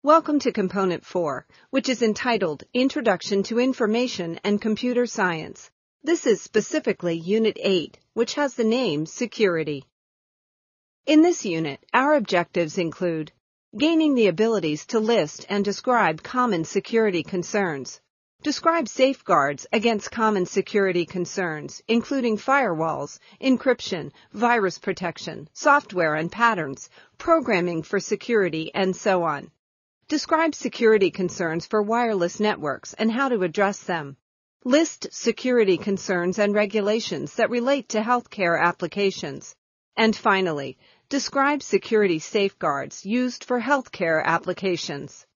Welcome to Component 4, which is entitled Introduction to Information and Computer Science. This is specifically Unit 8, which has the name Security. In this unit, our objectives include gaining the abilities to list and describe common security concerns, describe safeguards against common security concerns, including firewalls, encryption, virus protection, software and patterns, programming for security, and so on. Describe security concerns for wireless networks and how to address them. List security concerns and regulations that relate to healthcare applications. And finally, describe security safeguards used for healthcare applications.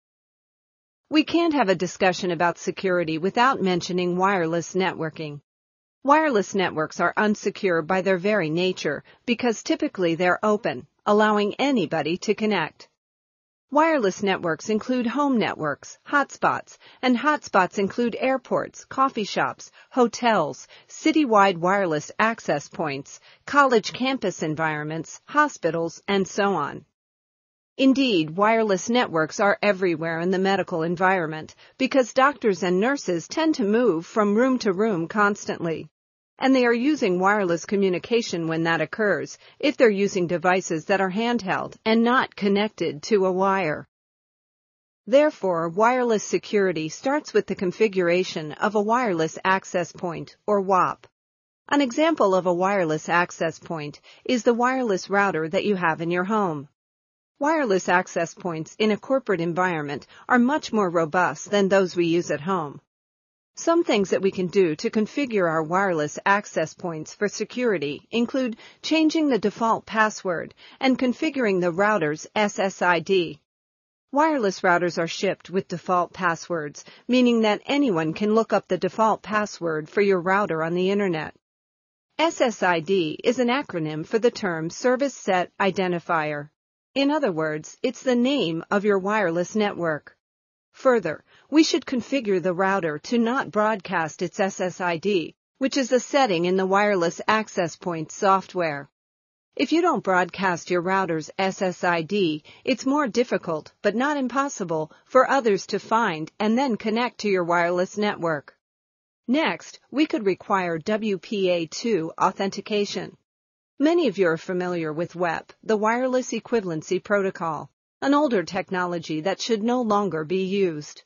We can't have a discussion about security without mentioning wireless networking. Wireless networks are unsecure by their very nature because typically they're open, allowing anybody to connect. Wireless networks include home networks, hotspots, and hotspots include airports, coffee shops, hotels, citywide wireless access points, college campus environments, hospitals, and so on. Indeed, wireless networks are everywhere in the medical environment because doctors and nurses tend to move from room to room constantly. And they are using wireless communication when that occurs, if they're using devices that are handheld and not connected to a wire. Therefore, wireless security starts with the configuration of a wireless access point, or WAP. An example of a wireless access point is the wireless router that you have in your home. Wireless access points in a corporate environment are much more robust than those we use at home. Some things that we can do to configure our wireless access points for security include changing the default password and configuring the router's SSID. Wireless routers are shipped with default passwords, meaning that anyone can look up the default password for your router on the Internet. SSID is an acronym for the term Service Set Identifier. In other words, it's the name of your wireless network. Further, we should configure the router to not broadcast its SSID, which is a setting in the wireless access point software. If you don't broadcast your router's SSID, it's more difficult, but not impossible, for others to find and then connect to your wireless network. Next, we could require WPA2 authentication. Many of you are familiar with WEP, the Wireless Equivalency Protocol, an older technology that should no longer be used.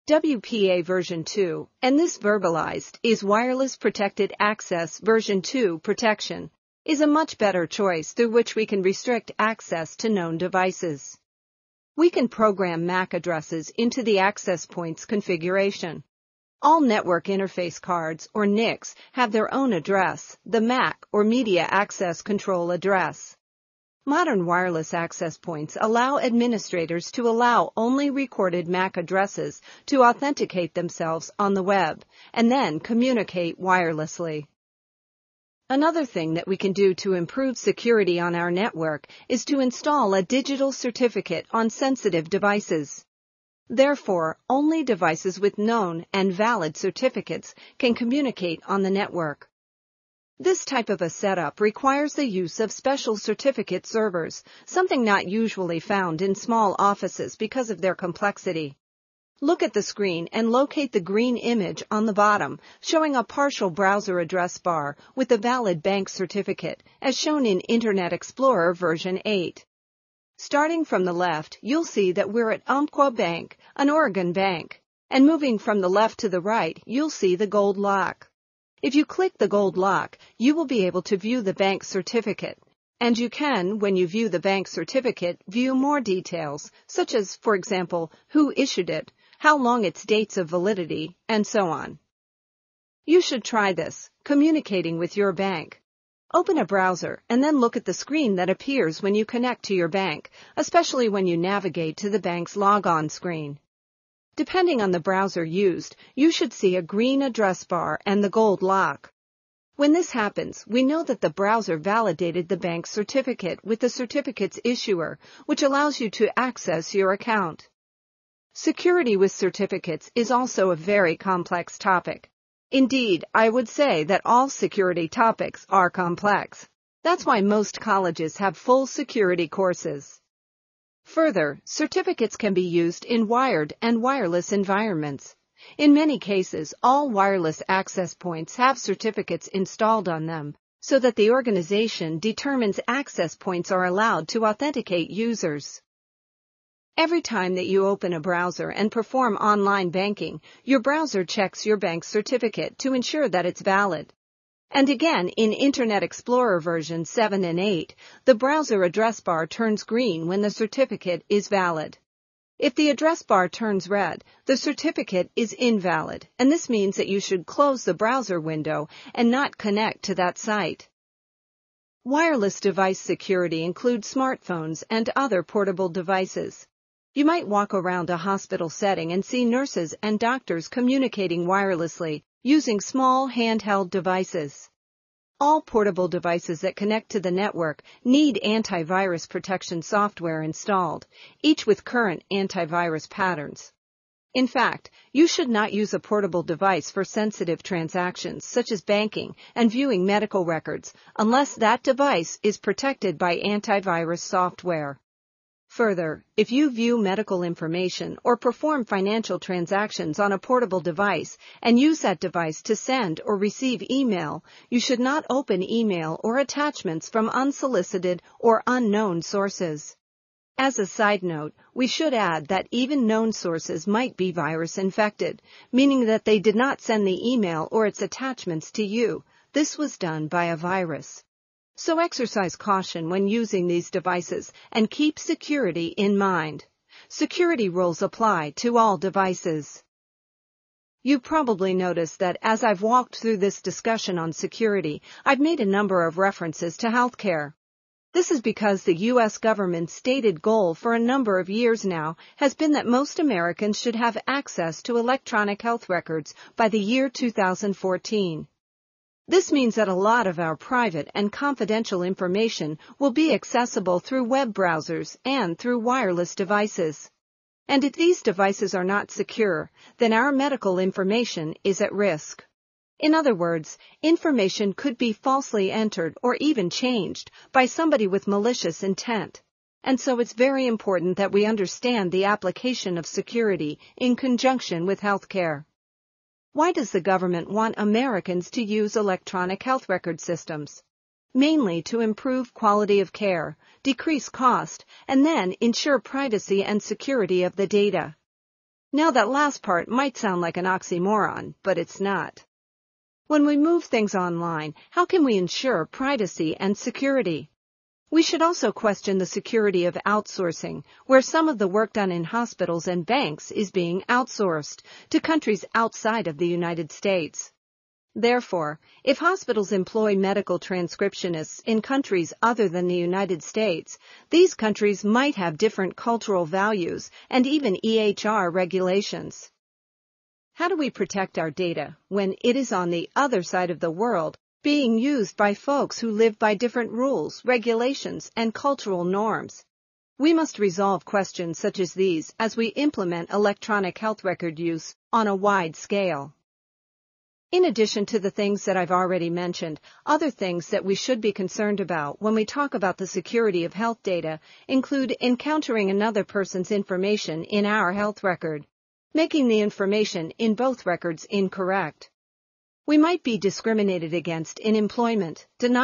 WPA version 2, and this verbalized is Wireless Protected Access version 2 protection, is a much better choice through which we can restrict access to known devices. We can program MAC addresses into the access points configuration. All network interface cards, or NICs, have their own address, the MAC, or Media Access Control address. Modern wireless access points allow administrators to allow only recorded MAC addresses to authenticate themselves on the web and then communicate wirelessly. Another thing that we can do to improve security on our network is to install a digital certificate on sensitive devices. Therefore, only devices with known and valid certificates can communicate on the network. This type of a setup requires the use of special certificate servers, something not usually found in small offices because of their complexity. Look at the screen and locate the green image on the bottom, showing a partial browser address bar with a valid bank certificate, as shown in Internet Explorer version 8. Starting from the left, you'll see that we're at Umpqua Bank, an Oregon bank, and moving from the left to the right, you'll see the gold lock. If you click the gold lock, you will be able to view the bank certificate, and you can, when you view the bank certificate, view more details, such as, for example, who issued it, how long its dates of validity, and so on. You should try this, communicating with your bank. Open a browser and then look at the screen that appears when you connect to your bank, especially when you navigate to the bank's logon screen. Depending on the browser used, you should see a green address bar and the gold lock. When this happens, we know that the browser validated the bank certificate with the certificate's issuer, which allows you to access your account. Security with certificates is also a very complex topic. Indeed, I would say that all security topics are complex. That's why most colleges have full security courses. Further, certificates can be used in wired and wireless environments. In many cases, all wireless access points have certificates installed on them, so that the organization determines access points are allowed to authenticate users. Every time that you open a browser and perform online banking, your browser checks your bank's certificate to ensure that it's valid. And again, in Internet Explorer version 7 and 8, the browser address bar turns green when the certificate is valid. If the address bar turns red, the certificate is invalid, and this means that you should close the browser window and not connect to that site. Wireless device security includes smartphones and other portable devices. You might walk around a hospital setting and see nurses and doctors communicating wirelessly using small handheld devices. All portable devices that connect to the network need antivirus protection software installed, each with current antivirus patterns. In fact, you should not use a portable device for sensitive transactions such as banking and viewing medical records unless that device is protected by antivirus software. Further, if you view medical information or perform financial transactions on a portable device and use that device to send or receive email, you should not open email or attachments from unsolicited or unknown sources. As a side note, we should add that even known sources might be virus infected, meaning that they did not send the email or its attachments to you. This was done by a virus. So exercise caution when using these devices and keep security in mind. Security rules apply to all devices. You've probably noticed that as I've walked through this discussion on security, I've made a number of references to healthcare. This is because the U.S. government's stated goal for a number of years now has been that most Americans should have access to electronic health records by the year 2014. This means that a lot of our private and confidential information will be accessible through web browsers and through wireless devices. And if these devices are not secure, then our medical information is at risk. In other words, information could be falsely entered or even changed by somebody with malicious intent. And so it's very important that we understand the application of security in conjunction with healthcare. Why does the government want Americans to use electronic health record systems? Mainly to improve quality of care, decrease cost, and then ensure privacy and security of the data. Now that last part might sound like an oxymoron, but it's not. When we move things online, how can we ensure privacy and security? We should also question the security of outsourcing, where some of the work done in hospitals and banks is being outsourced to countries outside of the United States. Therefore, if hospitals employ medical transcriptionists in countries other than the United States, these countries might have different cultural values and even EHR regulations. How do we protect our data when it is on the other side of the world, being used by folks who live by different rules, regulations, and cultural norms? We must resolve questions such as these as we implement electronic health record use on a wide scale. In addition to the things that I've already mentioned, other things that we should be concerned about when we talk about the security of health data include encountering another person's information in our health record, making the information in both records incorrect. We might be discriminated against in employment,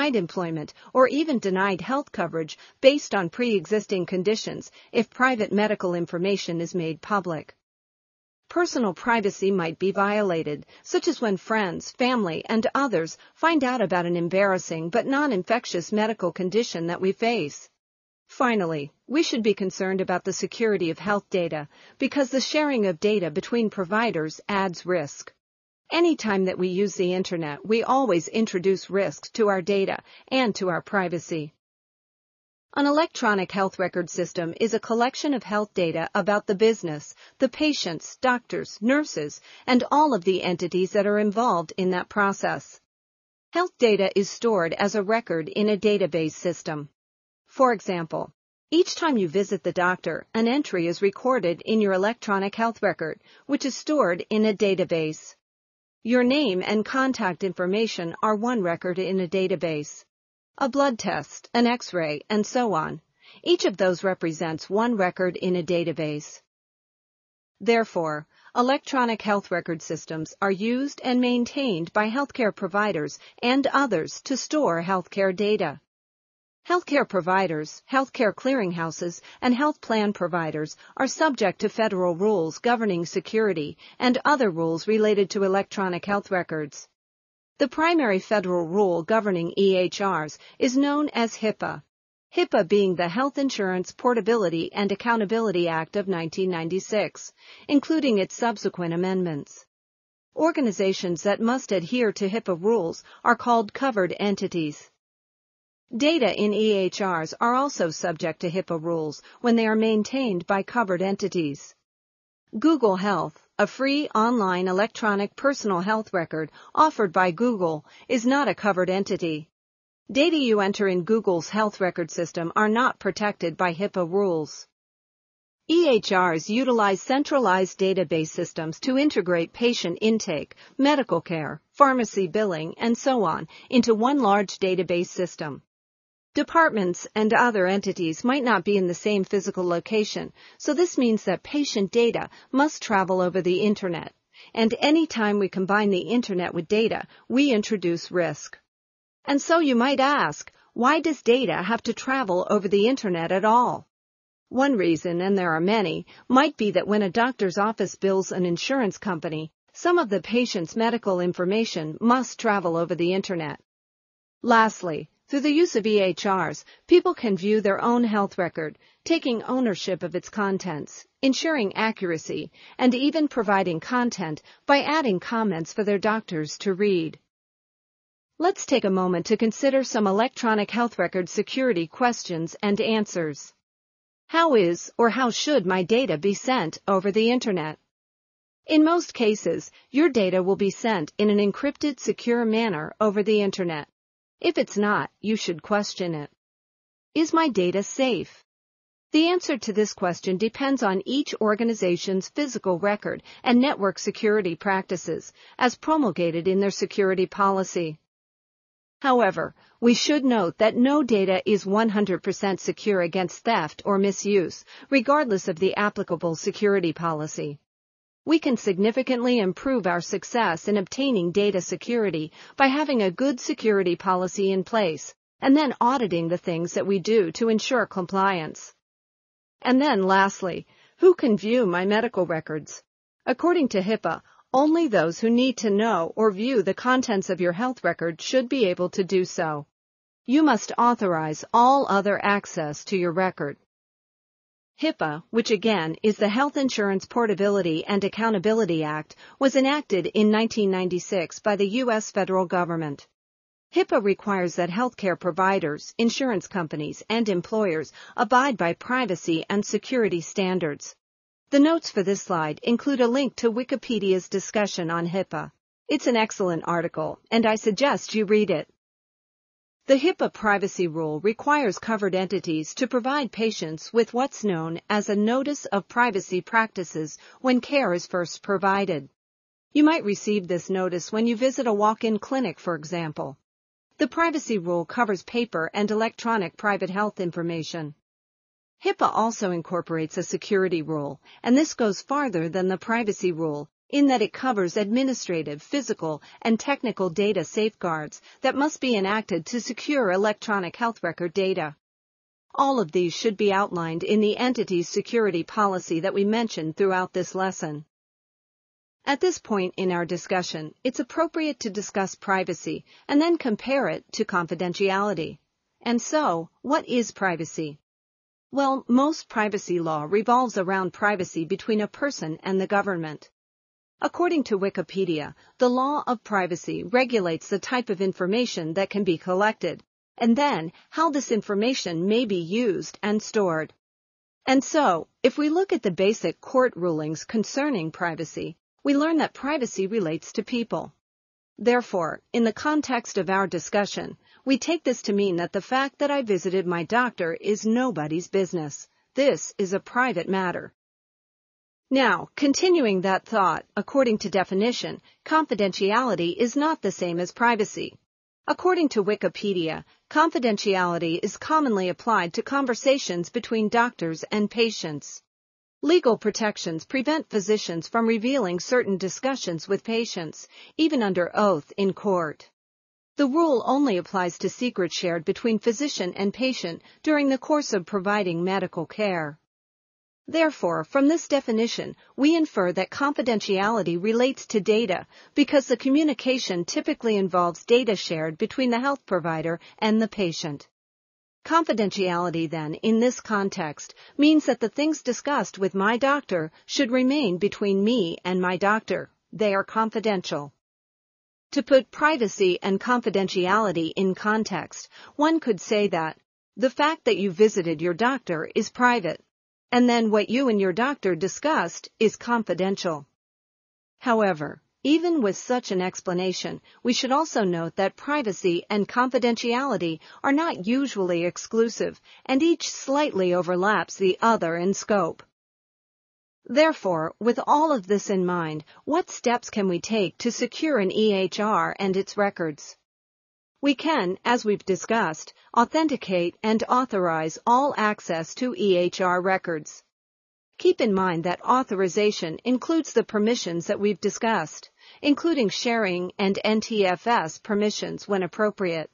or even denied health coverage based on pre-existing conditions if private medical information is made public. Personal privacy might be violated, such as when friends, family, and others find out about an embarrassing but non-infectious medical condition that we face. Finally, we should be concerned about the security of health data because the sharing of data between providers adds risk. Anytime that we use the internet, we always introduce risks to our data and to our privacy. An electronic health record system is a collection of health data about the business, the patients, doctors, nurses, and all of the entities that are involved in that process. Health data is stored as a record in a database system. For example, each time you visit the doctor, an entry is recorded in your electronic health record, which is stored in a database. Your name and contact information are one record in a database. A blood test, an X-ray, and so on. Each of those represents one record in a database. Therefore, electronic health record systems are used and maintained by healthcare providers and others to store healthcare data. Healthcare providers, healthcare clearinghouses, and health plan providers are subject to federal rules governing security and other rules related to electronic health records. The primary federal rule governing EHRs is known as HIPAA. HIPAA being the Health Insurance Portability and Accountability Act of 1996, including its subsequent amendments. Organizations that must adhere to HIPAA rules are called covered entities. Data in EHRs are also subject to HIPAA rules when they are maintained by covered entities. Google Health, a free online electronic personal health record offered by Google, is not a covered entity. Data you enter in Google's health record system are not protected by HIPAA rules. EHRs utilize centralized database systems to integrate patient intake, medical care, pharmacy billing, and so on into one large database system. Departments and other entities might not be in the same physical location, so this means that patient data must travel over the Internet. And any time we combine the Internet with data, we introduce risk. And so you might ask, why does data have to travel over the Internet at all? One reason, and there are many, might be that when a doctor's office bills an insurance company, some of the patient's medical information must travel over the Internet. Lastly, through the use of EHRs, people can view their own health record, taking ownership of its contents, ensuring accuracy, and even providing content by adding comments for their doctors to read. Let's take a moment to consider some electronic health record security questions and answers. How is or how should my data be sent over the Internet? In most cases, your data will be sent in an encrypted, secure manner over the Internet. If it's not, you should question it. Is my data safe? The answer to this question depends on each organization's physical record and network security practices, as promulgated in their security policy. However, we should note that no data is 100% secure against theft or misuse, regardless of the applicable security policy. We can significantly improve our success in obtaining data security by having a good security policy in place, and then auditing the things that we do to ensure compliance. And then lastly, who can view my medical records? According to HIPAA, only those who need to know or view the contents of your health record should be able to do so. You must authorize all other access to your record. HIPAA, which again is the Health Insurance Portability and Accountability Act, was enacted in 1996 by the U.S. federal government. HIPAA requires that healthcare providers, insurance companies, and employers abide by privacy and security standards. The notes for this slide include a link to Wikipedia's discussion on HIPAA. It's an excellent article, and I suggest you read it. The HIPAA privacy rule requires covered entities to provide patients with what's known as a Notice of Privacy Practices when care is first provided. You might receive this notice when you visit a walk-in clinic, for example. The privacy rule covers paper and electronic private health information. HIPAA also incorporates a security rule, and this goes farther than the privacy rule, in that it covers administrative, physical, and technical data safeguards that must be enacted to secure electronic health record data. All of these should be outlined in the entity's security policy that we mentioned throughout this lesson. At this point in our discussion, it's appropriate to discuss privacy and then compare it to confidentiality. And so, what is privacy? Well, most privacy law revolves around privacy between a person and the government. According to Wikipedia, the law of privacy regulates the type of information that can be collected, and then how this information may be used and stored. And so, if we look at the basic court rulings concerning privacy, we learn that privacy relates to people. Therefore, in the context of our discussion, we take this to mean that the fact that I visited my doctor is nobody's business. This is a private matter. Now, continuing that thought, according to definition, confidentiality is not the same as privacy. According to Wikipedia, Confidentiality is commonly applied to conversations between doctors and patients. Legal protections prevent physicians from revealing certain discussions with patients, even under oath in court. The rule only applies to secrets shared between physician and patient during the course of providing medical care. Therefore, from this definition, we infer that confidentiality relates to data because the communication typically involves data shared between the health provider and the patient. Confidentiality, then, in this context, means that the things discussed with my doctor should remain between me and my doctor. They are confidential. To put privacy and confidentiality in context, one could say that the fact that you visited your doctor is private, and then what you and your doctor discussed is confidential. However, even with such an explanation, we should also note that privacy and confidentiality are not usually exclusive, and each slightly overlaps the other in scope. Therefore, with all of this in mind, what steps can we take to secure an EHR and its records? We can, as we've discussed, authenticate and authorize all access to EHR records. Keep in mind that authorization includes the permissions that we've discussed, including sharing and NTFS permissions when appropriate.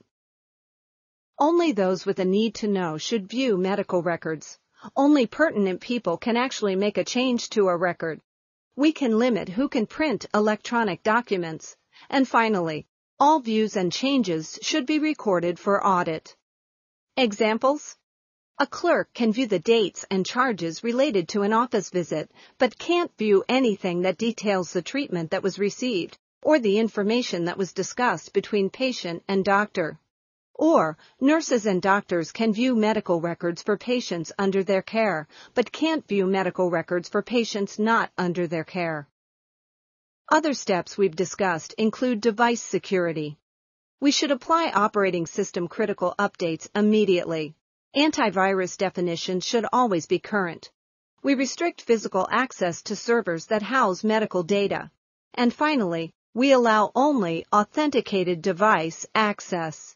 Only those with a need to know should view medical records. Only pertinent people can actually make a change to a record. We can limit who can print electronic documents. And finally, all views and changes should be recorded for audit. Examples: a clerk can view the dates and charges related to an office visit, but can't view anything that details the treatment that was received or the information that was discussed between patient and doctor. Or, nurses and doctors can view medical records for patients under their care, but can't view medical records for patients not under their care. Other steps we've discussed include device security. We should apply operating system critical updates immediately. Antivirus definitions should always be current. We restrict physical access to servers that house medical data. And finally, we allow only authenticated device access.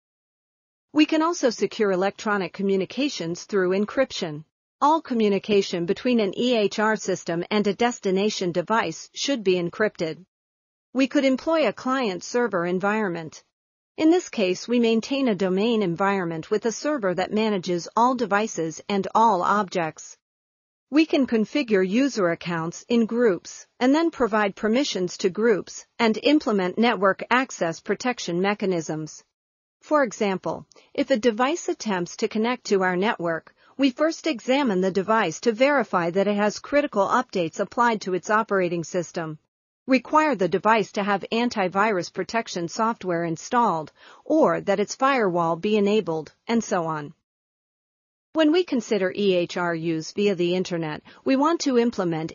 We can also secure electronic communications through encryption. All communication between an EHR system and a destination device should be encrypted. We could employ a client-server environment. In this case, we maintain a domain environment with a server that manages all devices and all objects. We can configure user accounts in groups and then provide permissions to groups and implement network access protection mechanisms. For example, if a device attempts to connect to our network, we first examine the device to verify that it has critical updates applied to its operating system, require the device to have antivirus protection software installed, or that its firewall be enabled, and so on. When we consider EHR use via the Internet, we want to implement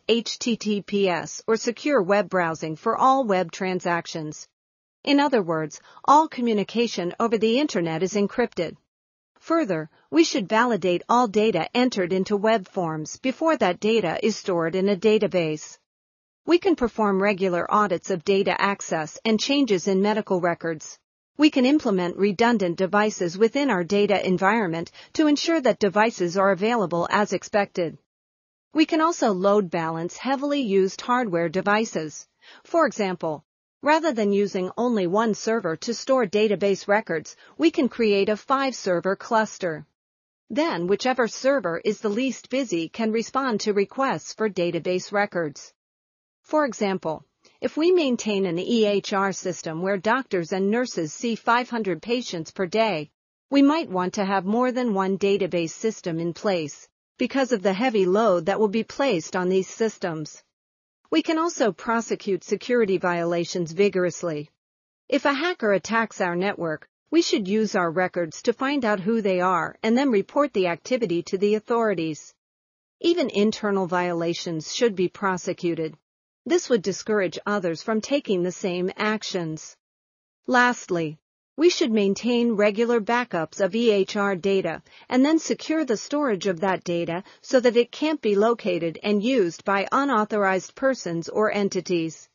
HTTPS or secure web browsing for all web transactions. In other words, all communication over the Internet is encrypted. Further, we should validate all data entered into web forms before that data is stored in a database. We can perform regular audits of data access and changes in medical records. We can implement redundant devices within our data environment to ensure that devices are available as expected. We can also load balance heavily used hardware devices. For example, rather than using only one server to store database records, we can create a 5-server cluster. Then, whichever server is the least busy can respond to requests for database records. For example, if we maintain an EHR system where doctors and nurses see 500 patients per day, we might want to have more than one database system in place because of the heavy load that will be placed on these systems. We can also prosecute security violations vigorously. If a hacker attacks our network, we should use our records to find out who they are and then report the activity to the authorities. Even internal violations should be prosecuted. This would discourage others from taking the same actions. Lastly, we should maintain regular backups of EHR data and then secure the storage of that data so that it can't be located and used by unauthorized persons or entities.